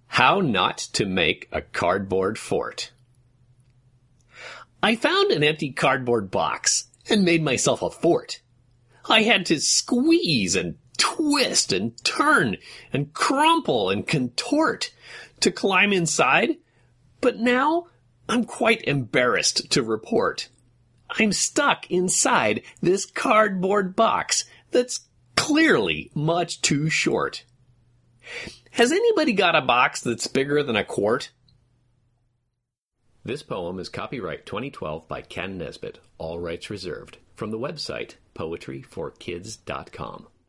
How not to make a cardboard fort. I found an empty cardboard box and made myself a fort. I had to squeeze and twist and turn and crumple and contort to climb inside, but now I'm quite embarrassed to report. I'm stuck inside this cardboard box that's clearly much too short. Has anybody got a box that's bigger than a quart? This poem is copyright 2012 by Ken Nesbitt, all rights reserved, from the website poetryforkids.com.